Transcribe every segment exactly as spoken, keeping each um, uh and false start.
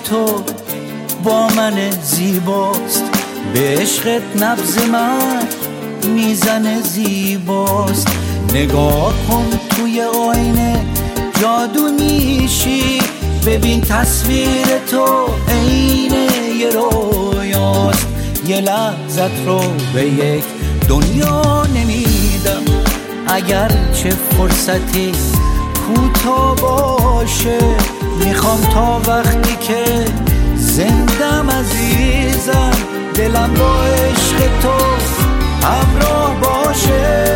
تو با من زیباست، به عشقت نبض من میزنه زیباست. نگاه کن توی آینه جادو میشی، ببین تصویر تو عین یه رویاست. یه لحظت رو به یک دنیا نمیدم، اگر چه فرصتی کوتاه باشه. میخوام تا وقتی که زندم عزیزم، دلم با عشق تو همراه باشه.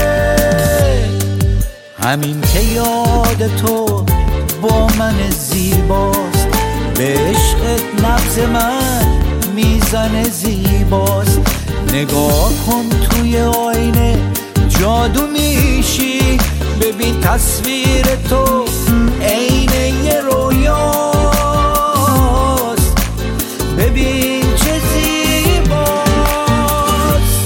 همین که یاد تو با من زیباست، به عشقت نبض من میزنه زیباست. نگاه کن توی آینه جادو میشی، ببین تصویر تو عین یه رویاست. ببین چه زیباست.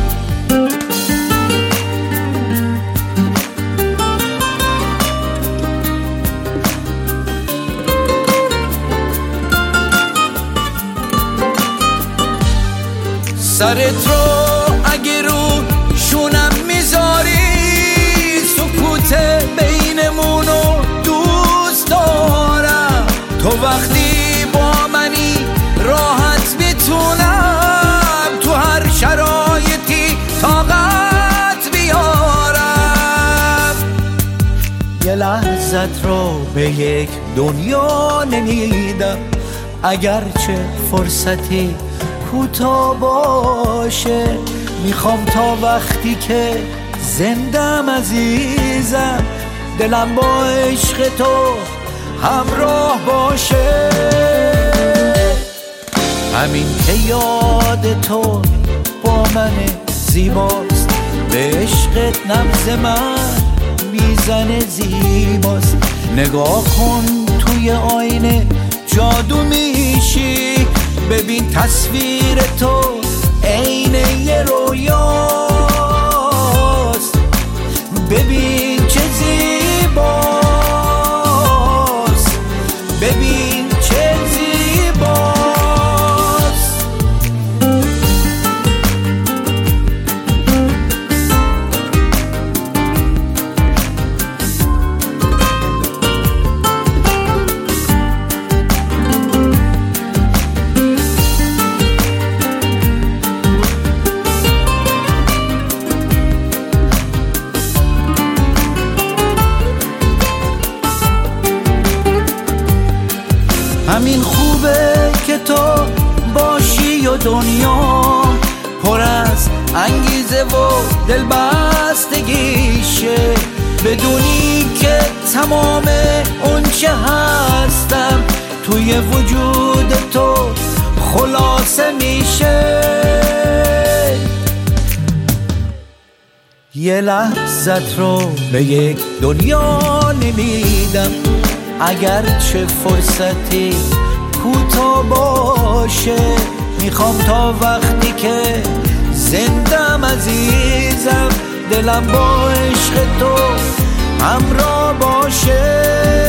سرت رو اگه رو شونم میذاری، سکوت بینمونو دوست دارم. تو وقتی با منی راحت میتونم تو هر شرایطی طاقت بیارم. یه لحظت رو به یک دنیا نمیدم، اگر چه فرصتی کوتاه باشه. میخوام تا وقتی که زندم عزیزم، دلم با عشق تو همراه باشه. همین که یاد تو با من زیباست، به عشقت نبض من میزنه زیباست. نگاه کن توی آینه جادو میشی، ببین تصویر تو عین یه رویاست. ببین چه زیباست، ببین چه زیباست. همین خوبه که تو باشی و دنیا پر از انگیزه و دلبستگیشه. بدونی که تمام اون چه هستم توی وجود تو خلاصه میشه. یه لحظت رو به یک دنیا نمیدم، اگر چه فرصتی کوتاه باشه. میخوام تا وقتی که زندم عزیزم، دلم با عشق تو همراه باشه.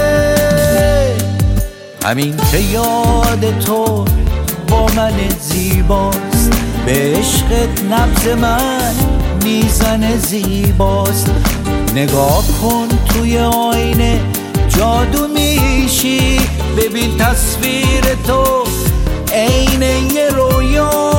همین که یاد تو با من زیباست، به عشقت نبض من میزنه زیباست. نگاه کن توی آینه جادو میشی، ببین تصویر تو عین یه رویا.